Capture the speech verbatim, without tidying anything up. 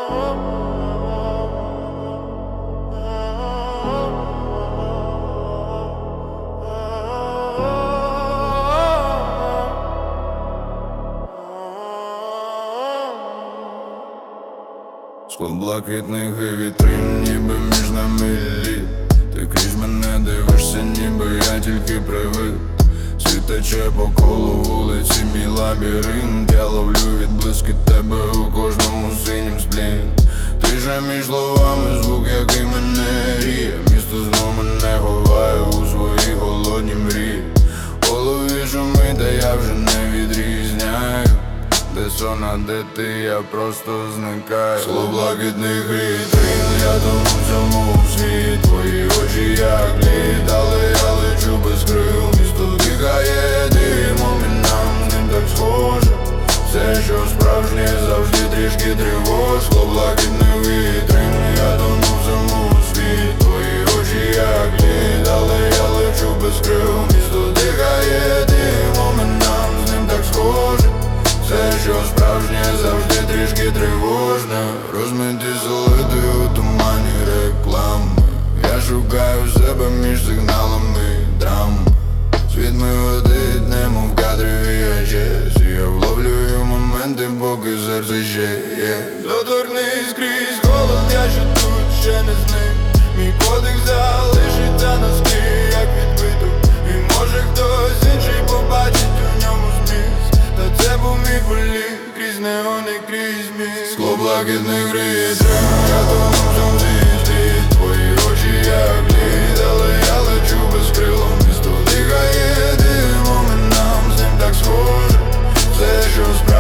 Склон блакитних і вітрин, ніби між нами лід. Ти крізь мене дивишся, ніби я тільки привид. Світ тече по колу вулиці, мій лабіринт. Я ловлю відблиски тебе у кожному синім сплін. Ти же між словами звук, який мене гріє. Місто знов мене ховає у свої голодні мрії. В голові шумить, та я вже не відрізняю, де сон, а де ти, я просто зникаю. Скло блакитних вітрин, я тону в цьому світ. Твої очі як лід, але я лечу без крил. Місто дихає димом, і нам з ним так схоже. Все, що справжнє, завжди трішки тривож. Скло блакитних вітрин, я тону в цьому світ. Твої очі як лід, але я лечу без крил. Місто дихає димом, і нам з ним так схоже. Все, що справжнє, завжди трішки тривожне. Розмиті солити у тумані реклами. Я шукаю себе між сигналами драм. Світ ми водить, немов кадри ві ейч ес. Я вловлюю моменти, поки серце ще є. Доторкнись крізь холод, я ще тут, ще не зник. Мій подих залишиться на склі, як відбиток. І може хтось інший побачить у ньому зміст. Та це був мій політ, крізь неони, крізь міст. Скло блакитних вітрин, я тону в цьому світі. Твої очі як лід, але я лечу без крил. Місто дихає димом, і нам з ним так схоже. Все, що